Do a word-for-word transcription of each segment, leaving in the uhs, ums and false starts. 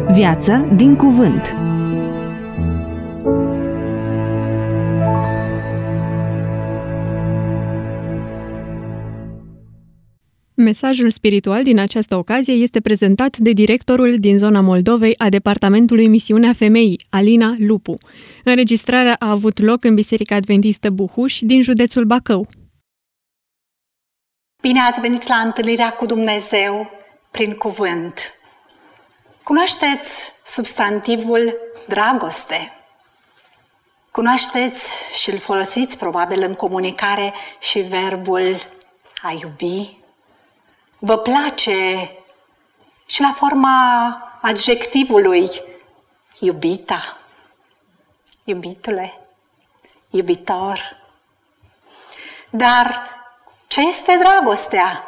Viață din cuvânt. Mesajul spiritual din această ocazie este prezentat de directorul din zona Moldovei a Departamentului Misiunea Femeii, Alina Lupu. Înregistrarea a avut loc în Biserica Adventistă Buhuș din județul Bacău. Bine ați venit la întâlnirea cu Dumnezeu prin cuvânt. Cunoașteți substantivul dragoste? Cunoașteți și îl folosiți probabil în comunicare și verbul a iubi? Vă place și la forma adjectivului iubita, iubitule, iubitor. Dar ce este dragostea?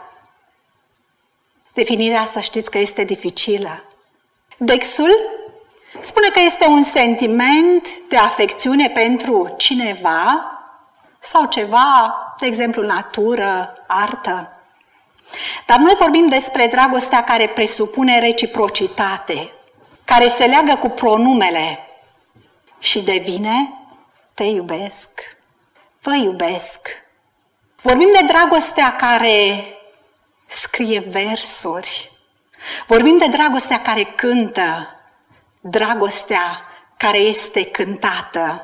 Definirea, să știți că este dificilă. Dexul spune că este un sentiment de afecțiune pentru cineva sau ceva, de exemplu natură, artă. Dar noi vorbim despre dragostea care presupune reciprocitate, care se leagă cu pronumele și devine te iubesc, vă iubesc. Vorbim de dragostea care scrie versuri, vorbim de dragostea care cântă, dragostea care este cântată.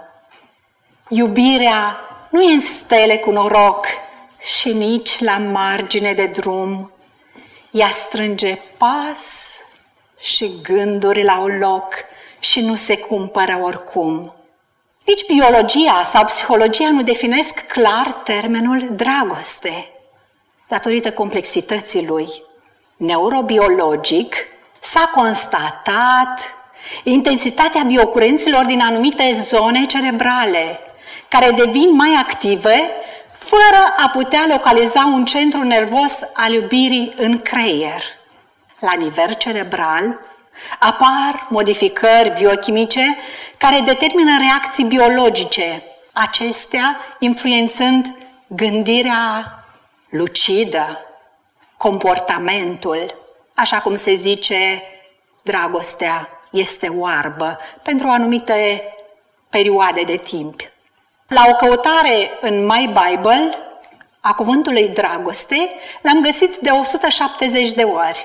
Iubirea nu e în stele cu noroc și nici la margine de drum. Ea strânge pas și gânduri la un loc și nu se cumpără oricum. Nici biologia sau psihologia nu definesc clar termenul dragoste, datorită complexității lui. Neurobiologic s-a constatat intensitatea biocurenților din anumite zone cerebrale, care devin mai active fără a putea localiza un centru nervos al iubirii în creier. La nivel cerebral apar modificări biochimice care determină reacții biologice, acestea influențând gândirea lucidă, comportamentul. Așa cum se zice, dragostea este oarbă pentru anumite perioade de timp. La o căutare în My Bible a cuvântului dragoste, l-am găsit de o sută șaptezeci de ori.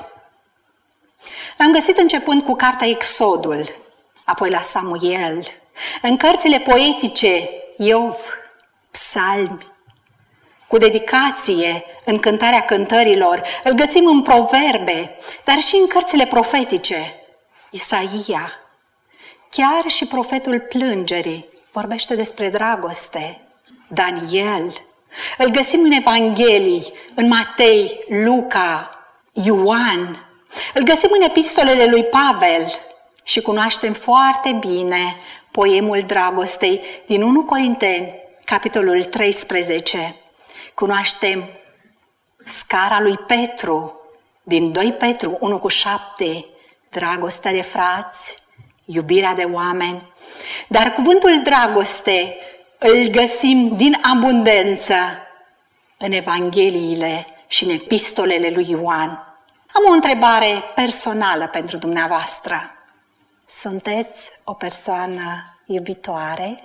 L-am găsit începând cu cartea Exodul, apoi la Samuel, în cărțile poetice Iov, Psalmi, cu dedicație în Cântarea Cântărilor, îl găsim în Proverbe, dar și în cărțile profetice, Isaia. Chiar și profetul Plângerii vorbește despre dragoste, Daniel. Îl găsim în Evanghelii, în Matei, Luca, Ioan. Îl găsim în epistolele lui Pavel și cunoaștem foarte bine poemul dragostei din întâi Corinteni, capitolul treisprezece. Cunoaștem scara lui Petru din doi Petru unu cu șapte, dragostea de frați, iubirea de oameni. Dar cuvântul dragoste îl găsim din abundență în Evangheliile și în epistolele lui Ioan. Am o întrebare personală pentru dumneavoastră. Sunteți o persoană iubitoare?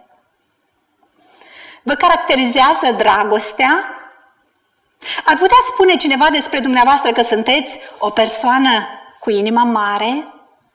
Vă caracterizează dragostea? Ar putea spune cineva despre dumneavoastră că sunteți o persoană cu inima mare?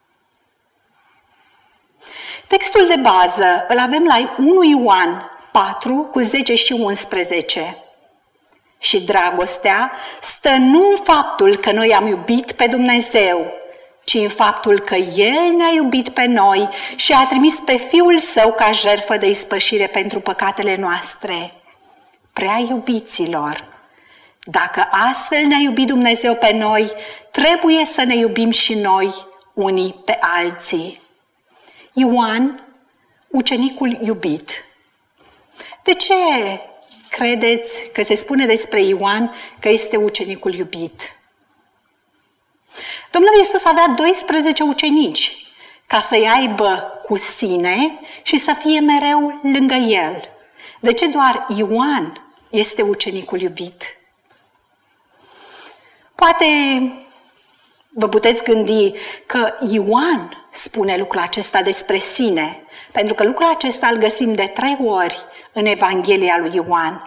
Textul de bază îl avem la unu Ioan patru cu zece și unsprezece. Și dragostea stă nu în faptul că noi am iubit pe Dumnezeu, ci în faptul că El ne-a iubit pe noi și a trimis pe Fiul Său ca jertfă de ispășire pentru păcatele noastre. Prea iubiților, dacă astfel ne-a iubit Dumnezeu pe noi, trebuie să ne iubim și noi unii pe alții. Ioan, ucenicul iubit. De ce credeți că se spune despre Ioan că este ucenicul iubit? Domnul Iisus avea doisprezece ucenici ca să-i aibă cu sine și să fie mereu lângă el. De ce doar Ioan este ucenicul iubit? Poate Vă puteți gândi că Ioan spune lucrul acesta despre sine, pentru că lucrul acesta îl găsim de trei ori în Evanghelia lui Ioan.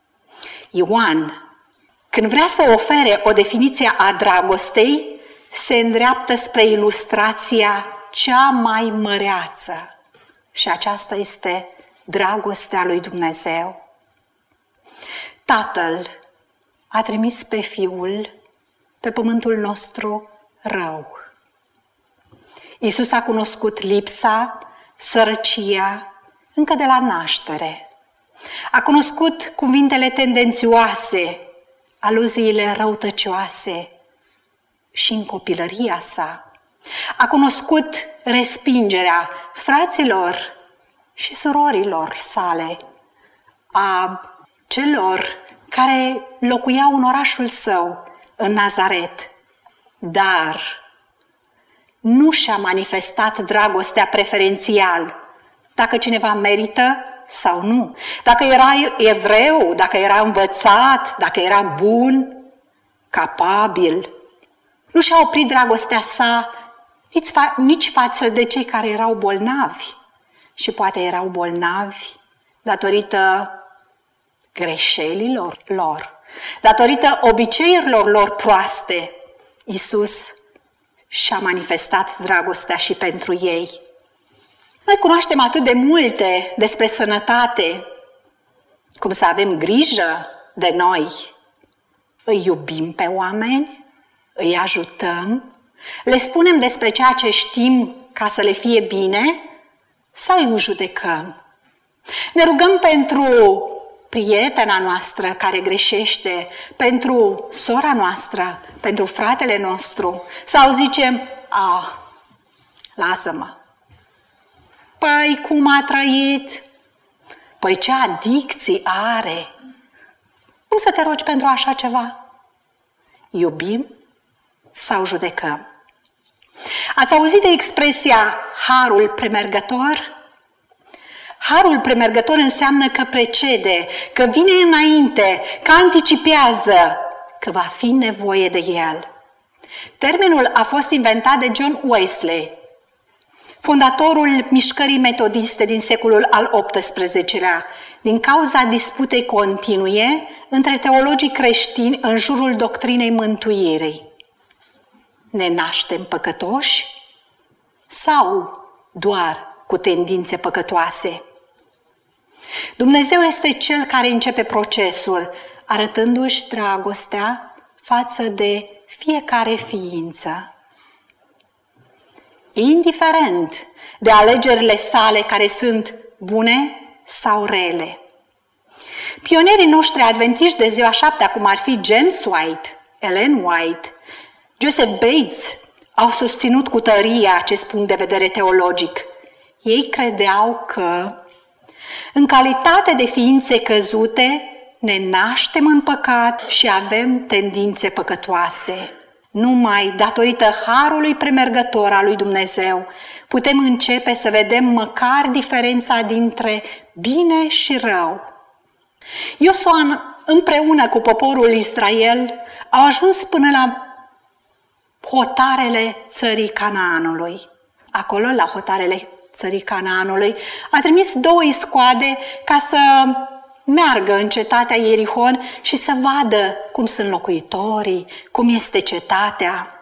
Ioan, când vrea să ofere o definiție a dragostei, se îndreaptă spre ilustrația cea mai măreață. Și aceasta este dragostea lui Dumnezeu. Tatăl a trimis pe Fiul pe pământul nostru rău. Iisus a cunoscut lipsa, sărăcia, încă de la naștere. A cunoscut cuvintele tendențioase, aluziile răutăcioase și în copilăria sa. A cunoscut respingerea fraților și surorilor sale, a celor care locuiau în orașul său, în Nazaret. Dar nu și-a manifestat dragostea preferențial, dacă cineva merită sau nu, dacă era evreu, dacă era învățat, dacă era bun, capabil. Nu și-a oprit dragostea sa nici, fa- nici față de cei care erau bolnavi și poate erau bolnavi datorită greșelilor lor, datorită obiceiurilor lor proaste. Iisus și-a manifestat dragostea și pentru ei. Noi cunoaștem atât de multe despre sănătate, cum să avem grijă de noi. Îi iubim pe oameni, îi ajutăm, le spunem despre ceea ce știm ca să le fie bine sau îi judecăm. Ne rugăm pentru prietena noastră care greșește, pentru sora noastră, pentru fratele nostru, sau zicem, ah, lasă-mă. Păi cum a trăit? Păi ce adicții are? Cum să te rogi pentru așa ceva? Iubim sau judecăm? Ați auzit de expresia harul premergător? Harul premergător înseamnă că precede, că vine înainte, că anticipează, că va fi nevoie de el. Termenul a fost inventat de John Wesley, fondatorul mișcării metodiste din secolul al optsprezecelea, din cauza disputei continue între teologii creștini în jurul doctrinei mântuirii. Ne naștem păcătoși sau doar cu tendințe păcătoase? Dumnezeu este Cel care începe procesul, arătându-și dragostea față de fiecare ființă. Indiferent de alegerile sale care sunt bune sau rele. Pionierii noștri adventiști de ziua șaptea, cum ar fi James White, Ellen White, Joseph Bates, au susținut cu tărie acest punct de vedere teologic. Ei credeau că, în calitate de ființe căzute, ne naștem în păcat și avem tendințe păcătoase. Numai datorită harului premergător al lui Dumnezeu putem începe să vedem măcar diferența dintre bine și rău. Iosua împreună cu poporul Israel au ajuns până la hotarele țării Canaanului. Acolo, la hotarele țării Canaanului, a trimis două iscoade ca să meargă în cetatea Ierihon și să vadă cum sunt locuitorii, cum este cetatea.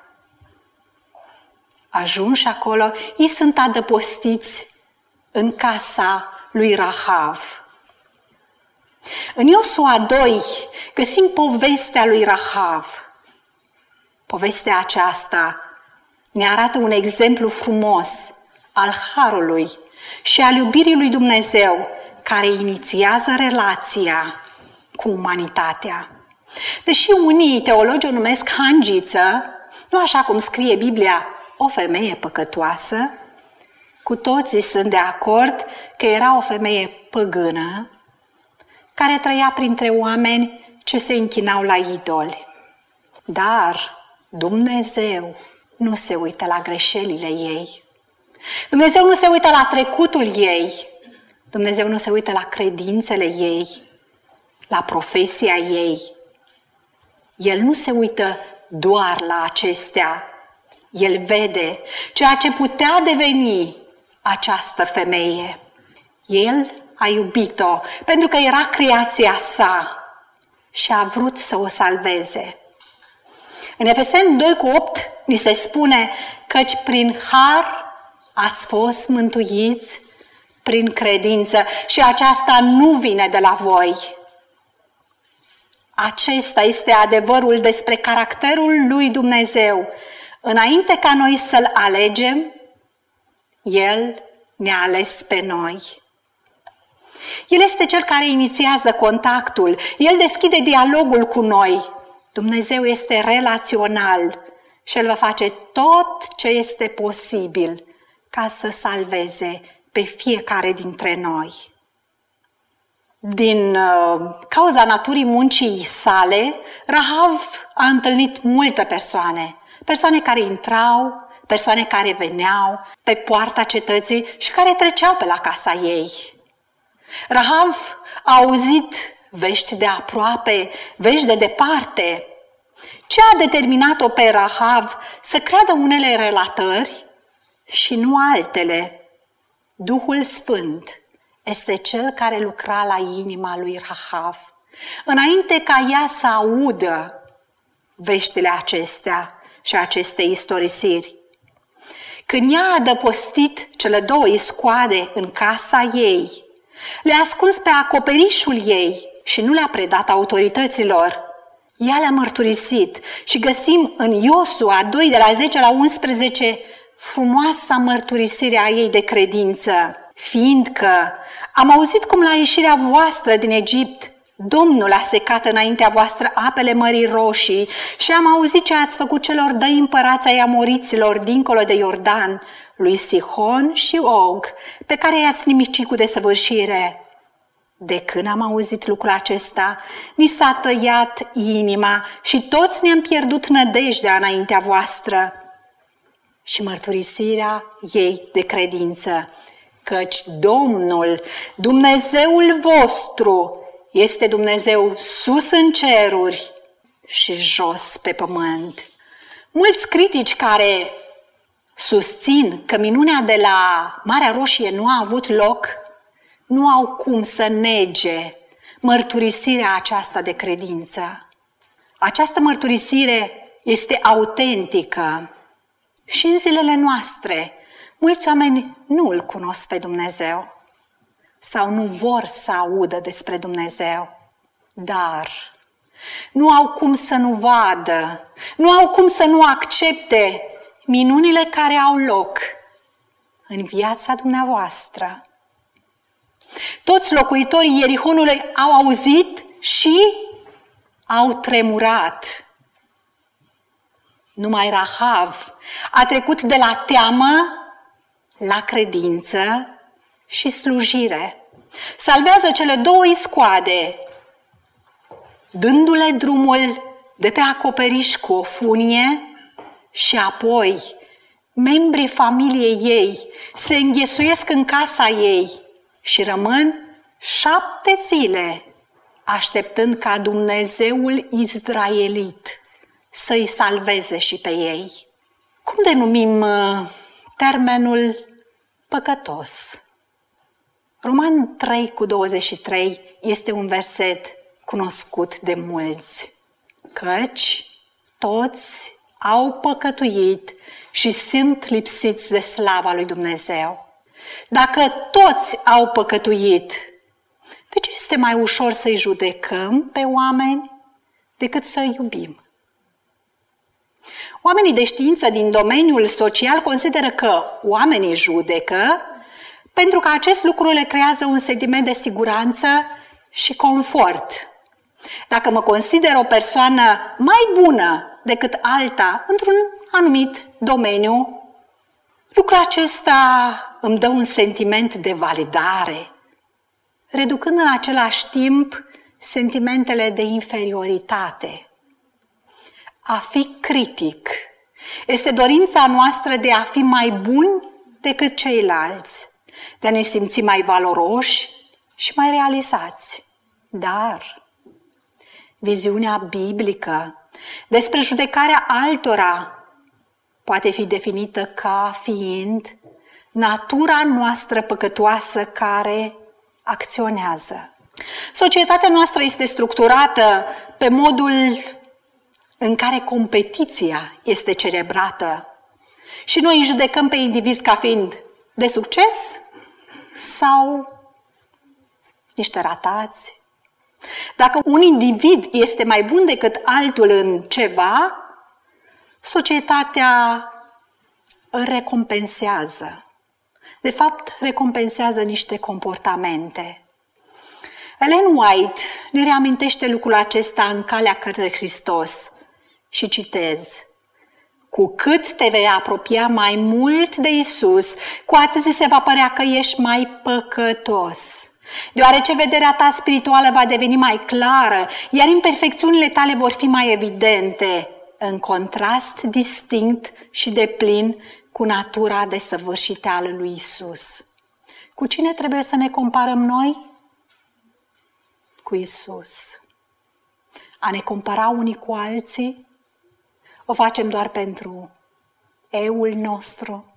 Ajunși acolo, ei sunt adăpostiți în casa lui Rahav. În Iosua doi găsim povestea lui Rahav. Povestea aceasta ne arată un exemplu frumos al harului și al iubirii lui Dumnezeu, care inițiază relația cu umanitatea. Deși unii teologi o numesc hangiță, nu așa cum scrie Biblia, o femeie păcătoasă, cu toții sunt de acord că era o femeie păgână, care trăia printre oameni ce se închinau la idoli. Dar Dumnezeu nu se uită la greșelile ei. Dumnezeu nu se uită la trecutul ei. Dumnezeu nu se uită la credințele ei, la profesia ei. El nu se uită doar la acestea, El vede ceea ce putea deveni această femeie. El a iubit-o pentru că era creația sa și a vrut să o salveze. În Efeseni doi cu opt ni se spune căci prin har ați fost mântuiți prin credință și aceasta nu vine de la voi. Acesta este adevărul despre caracterul lui Dumnezeu. Înainte ca noi să-L alegem, El ne-a ales pe noi. El este Cel care inițiază contactul, El deschide dialogul cu noi. Dumnezeu este relațional și El va face tot ce este posibil ca să salveze pe fiecare dintre noi. Din uh, cauza naturii muncii sale, Rahav a întâlnit multe persoane. Persoane care intrau, persoane care veneau pe poarta cetății și care treceau pe la casa ei. Rahav a auzit vești de aproape, vești de departe. Ce a determinat-o pe Rahav să creadă unele relatări și nu altele? Duhul Sfânt este Cel care lucra la inima lui Rahav. Înainte ca ea să audă veștile acestea și aceste istorisiri. Când ea a adăpostit cele două iscoade în casa ei, le-a ascuns pe acoperișul ei și nu le-a predat autorităților, ea le-a mărturisit și găsim în Iosua doi de la zece la unsprezece frumoasa mărturisire a ei de credință, fiindcă am auzit cum la ieșirea voastră din Egipt Domnul a secat înaintea voastră apele Mării Roșii și am auzit ce ați făcut celor doi împărați ai amoriților dincolo de Iordan, lui Sihon și Og, pe care i-ați nimicit cu desăvârșire. De când am auzit lucrul acesta, ni s-a tăiat inima și toți ne-am pierdut nădejdea înaintea voastră. Și mărturisirea ei de credință, căci Domnul, Dumnezeul vostru, este Dumnezeu sus în ceruri și jos pe pământ. Mulți critici care susțin că minunea de la Marea Roșie nu a avut loc, nu au cum să nege mărturisirea aceasta de credință. Această mărturisire este autentică și în zilele noastre mulți oameni nu îl cunosc pe Dumnezeu sau nu vor să audă despre Dumnezeu, dar nu au cum să nu vadă, nu au cum să nu accepte minunile care au loc în viața dumneavoastră. Toți locuitorii Ierihonului au auzit și au tremurat. Numai Rahav a trecut de la teamă la credință și slujire. Salvează cele două iscoade, dându-le drumul de pe acoperiș cu o funie și apoi membrii familiei ei se înghesuiesc în casa ei și rămân șapte zile așteptând ca Dumnezeul izraelit să-i salveze și pe ei. Cum denumim uh, termenul păcătos? Roman trei cu douăzeci și trei este un verset cunoscut de mulți. Căci toți au păcătuit și sunt lipsiți de slava lui Dumnezeu. Dacă toți au păcătuit, de ce este mai ușor să-i judecăm pe oameni decât să-i iubim? Oamenii de știință din domeniul social consideră că oamenii judecă pentru că acest lucru le creează un sentiment de siguranță și confort. Dacă mă consider o persoană mai bună decât alta într-un anumit domeniu, lucrul acesta îmi dă un sentiment de validare, reducând în același timp sentimentele de inferioritate. A fi critic este dorința noastră de a fi mai buni decât ceilalți, de a ne simți mai valoroși și mai realizați. Dar viziunea biblică despre judecarea altora poate fi definită ca fiind natura noastră păcătoasă care acționează. Societatea noastră este structurată pe modul în care competiția este celebrată și noi îi judecăm pe indivizi ca fiind de succes sau niște ratați. Dacă un individ este mai bun decât altul în ceva, societatea îl recompensează. De fapt, recompensează niște comportamente. Ellen White ne reamintește lucrul acesta în Calea către Hristos și citez: cu cât te vei apropia mai mult de Isus, cu atât ți se va părea că ești mai păcătos. Deoarece vederea ta spirituală va deveni mai clară, iar imperfecțiunile tale vor fi mai evidente, în contrast distinct și deplin cu natura desăvârșită a lui Isus. Cu cine trebuie să ne comparăm noi? Cu Isus. A ne compara unii cu alții o facem doar pentru eul nostru.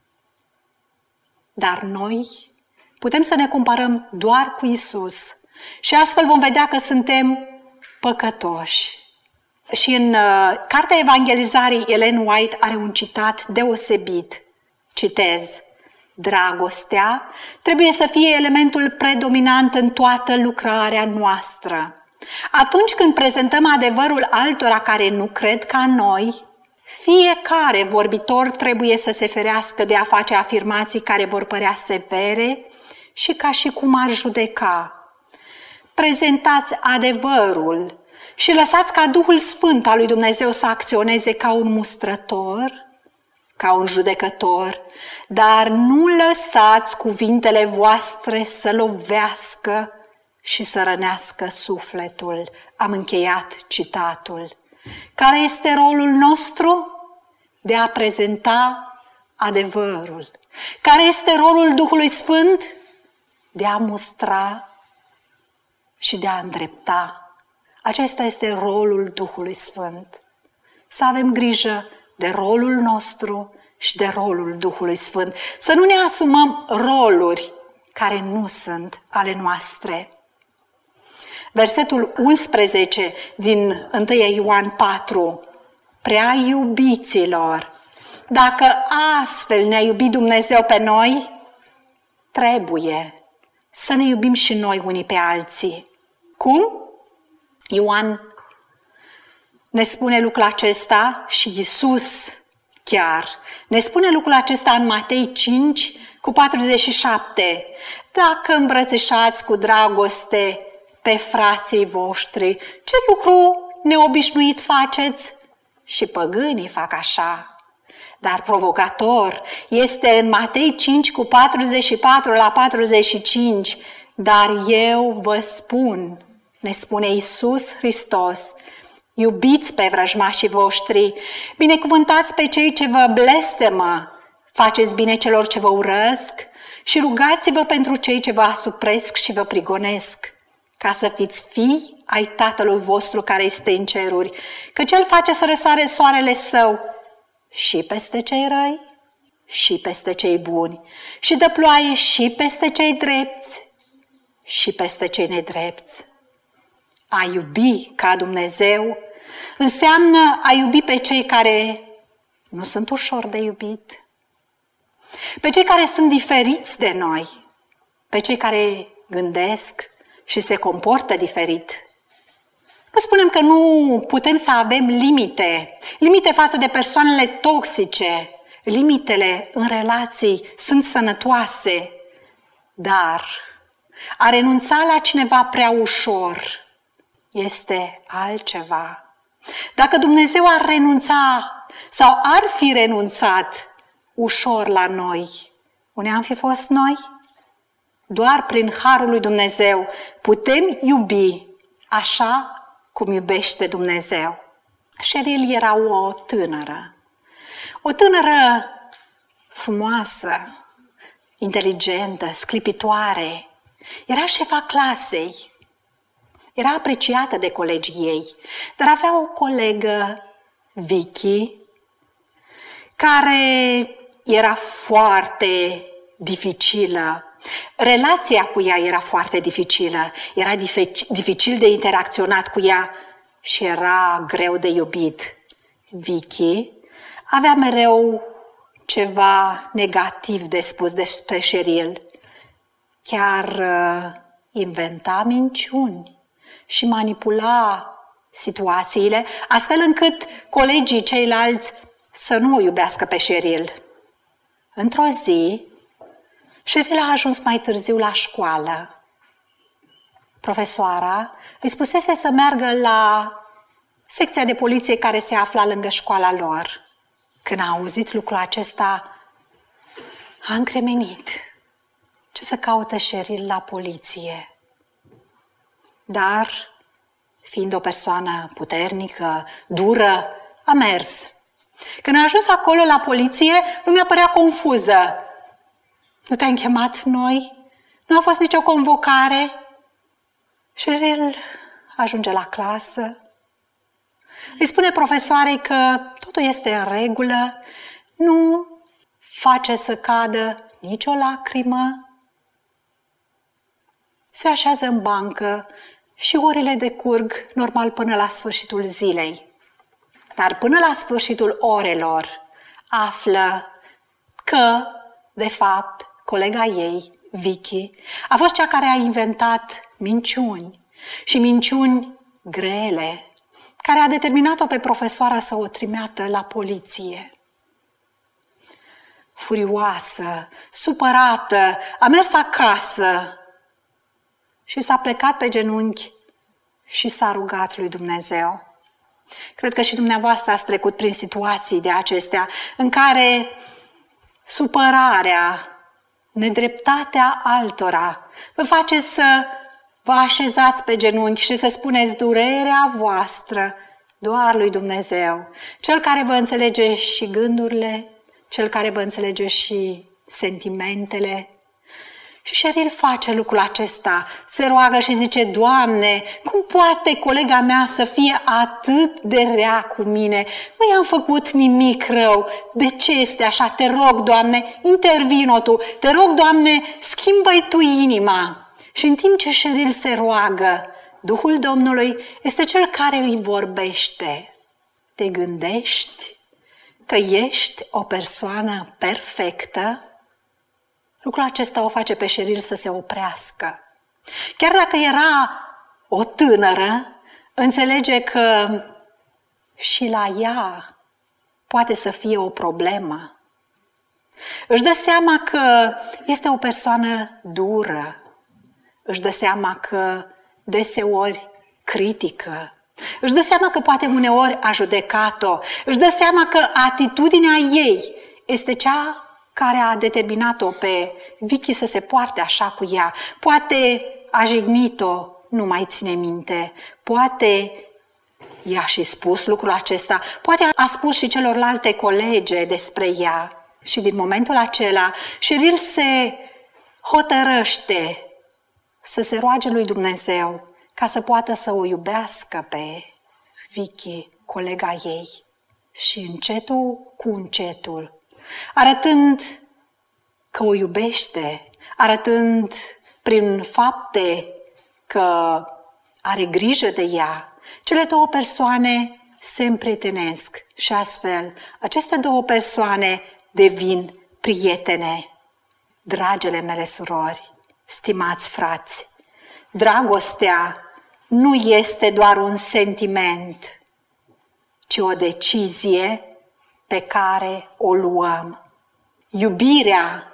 Dar noi putem să ne comparăm doar cu Isus și astfel vom vedea că suntem păcătoși. Și în uh, Cartea Evanghelizării, Ellen White are un citat deosebit. Citez: dragostea trebuie să fie elementul predominant în toată lucrarea noastră. Atunci când prezentăm adevărul altora care nu cred ca noi, fiecare vorbitor trebuie să se ferească de a face afirmații care vor părea severe și ca și cum ar judeca. Prezentați adevărul și lăsați ca Duhul Sfânt al lui Dumnezeu să acționeze ca un mustrător, ca un judecător, dar nu lăsați cuvintele voastre să lovească și să rănească sufletul. Am încheiat citatul. Care este rolul nostru? De a prezenta adevărul. Care este rolul Duhului Sfânt? De a mustra și de a îndrepta. Acesta este rolul Duhului Sfânt. Să avem grijă de rolul nostru și de rolul Duhului Sfânt. Să nu ne asumăm roluri care nu sunt ale noastre. Versetul unsprezece din întâi Ioan patru. Prea iubiților, dacă astfel ne-a iubit Dumnezeu pe noi, trebuie să ne iubim și noi unii pe alții. Cum? Ioan ne spune lucrul acesta și Iisus chiar ne spune lucrul acesta în Matei cinci cu patruzeci și șapte. Dacă îmbrățișați cu dragoste pe frații voștri, ce lucru neobișnuit faceți? Și păgânii fac așa. Dar provocator este în Matei cinci cu patruzeci și patru la patruzeci și cinci. Dar eu vă spun, ne spune Iisus Hristos, iubiți pe vrăjmașii voștri, binecuvântați pe cei ce vă blestemă, faceți bine celor ce vă urăsc și rugați-vă pentru cei ce vă asupresc și vă prigonesc, ca să fiți fii ai Tatălui vostru care este în ceruri, căci El face să răsare soarele Său și peste cei răi și peste cei buni și dă ploaie și peste cei drepți și peste cei nedrepți. A iubi ca Dumnezeu înseamnă a iubi pe cei care nu sunt ușor de iubit, pe cei care sunt diferiți de noi, pe cei care gândesc și se comportă diferit. Nu spunem că nu putem să avem limite, limite față de persoanele toxice, limitele în relații sunt sănătoase, dar a renunța la cineva prea ușor este altceva. Dacă Dumnezeu ar renunța sau ar fi renunțat ușor la noi, unde am fi fost noi? Doar prin harul lui Dumnezeu putem iubi așa cum iubește Dumnezeu. Cheryl era o tânără, o tânără frumoasă, inteligentă, sclipitoare. Era șefa clasei. Era apreciată de colegii ei, dar avea o colegă, Vicky, care era foarte dificilă. Relația cu ea era foarte dificilă, era dificil de interacționat cu ea și era greu de iubit. Vicky avea mereu ceva negativ de spus despre Cheryl. Chiar uh, inventa minciuni și manipula situațiile, astfel încât colegii ceilalți să nu o iubească pe Cheryl. Într-o zi, Cheryl a ajuns mai târziu la școală. Profesoara îi spusese să meargă la secția de poliție care se afla lângă școala lor. Când a auzit lucrul acesta, a încremenit. Ce să caută Cheryl la poliție? Dar, fiind o persoană puternică, dură, a mers. Când a ajuns acolo la poliție, lumea părea confuză. Nu te-am chemat noi? Nu a fost nicio convocare? Cheryl ajunge la clasă. Îi spune profesoarei că totul este în regulă, nu face să cadă nicio lacrimă. Se așează în bancă și orele decurg normal până la sfârșitul zilei. Dar până la sfârșitul orelor află că, de fapt, colega ei, Vicky, a fost cea care a inventat minciuni și minciuni grele, care a determinat-o pe profesoară să o trimeată la poliție. Furioasă, supărată, a mers acasă și s-a plecat pe genunchi și s-a rugat lui Dumnezeu. Cred că și dumneavoastră ați trecut prin situații de acestea în care supărarea, nedreptatea altora vă face să vă așezați pe genunchi și să spuneți durerea voastră doar lui Dumnezeu, Cel care vă înțelege și gândurile, Cel care vă înțelege și sentimentele. Și Cheryl face lucrul acesta, se roagă și zice: Doamne, cum poate colega mea să fie atât de rea cu mine? Nu i-am făcut nimic rău. De ce este așa? Te rog, Doamne, intervino Tu. Te rog, Doamne, schimbă-i Tu inima. Și în timp ce Cheryl se roagă, Duhul Domnului este Cel care îi vorbește. Te gândești că ești o persoană perfectă? Lucrul acesta o face pe Cheryl să se oprească. Chiar dacă era o tânără, înțelege că și la ea poate să fie o problemă. Își dă seama că este o persoană dură. Își dă seama că deseori critică. Își dă seama că poate uneori a judecat-o. Își dă seama că atitudinea ei este cea care a determinat-o pe Vicky să se poarte așa cu ea. Poate a jignit-o, nu mai ține minte. Poate i-a și spus lucrul acesta. Poate a spus și celorlalte colege despre ea. Și din momentul acela, Cheryl se hotărăște să se roage lui Dumnezeu ca să poată să o iubească pe Vicky, colega ei. Și încetul cu încetul, arătând că o iubește, arătând prin fapte că are grijă de ea, cele două persoane se împrietenesc și astfel aceste două persoane devin prietene. Dragele mele surori, stimați frați, dragostea nu este doar un sentiment, ci o decizie pe care o luăm. Iubirea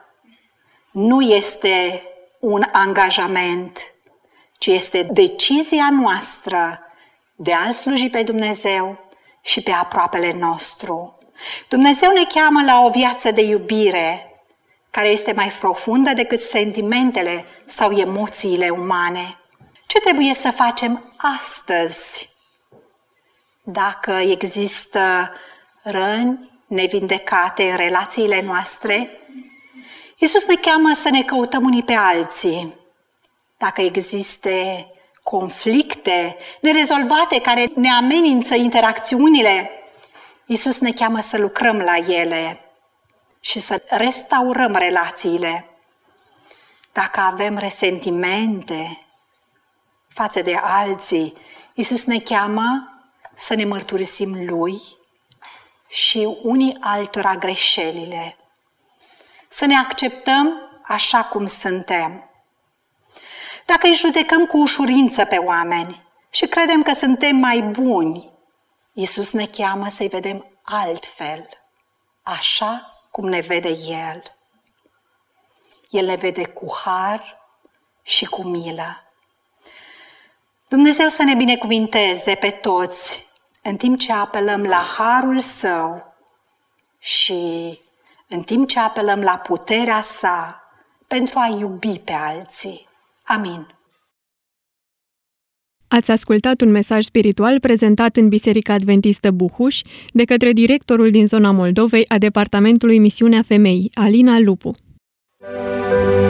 nu este un angajament, ci este decizia noastră de a-L sluji pe Dumnezeu și pe aproapele nostru. Dumnezeu ne cheamă la o viață de iubire care este mai profundă decât sentimentele sau emoțiile umane. Ce trebuie să facem astăzi? Dacă există răni nevindecate în relațiile noastre, Iisus ne cheamă să ne căutăm unii pe alții. Dacă există conflicte nerezolvate care ne amenință interacțiunile, Iisus ne cheamă să lucrăm la ele și să restaurăm relațiile. Dacă avem resentimente față de alții, Iisus ne cheamă să ne mărturisim Lui și unii altora greșelile. Să ne acceptăm așa cum suntem. Dacă îi judecăm cu ușurință pe oameni și credem că suntem mai buni, Iisus ne cheamă să-i vedem altfel, așa cum ne vede El. El ne vede cu har și cu milă. Dumnezeu să ne binecuvinteze pe toți în timp ce apelăm la harul Său și în timp ce apelăm la puterea Sa pentru a iubi pe alții. Amin. Ați ascultat un mesaj spiritual prezentat în Biserica Adventistă Buhuș de către directorul din zona Moldovei a Departamentului Misiunea Femeii, Alina Lupu.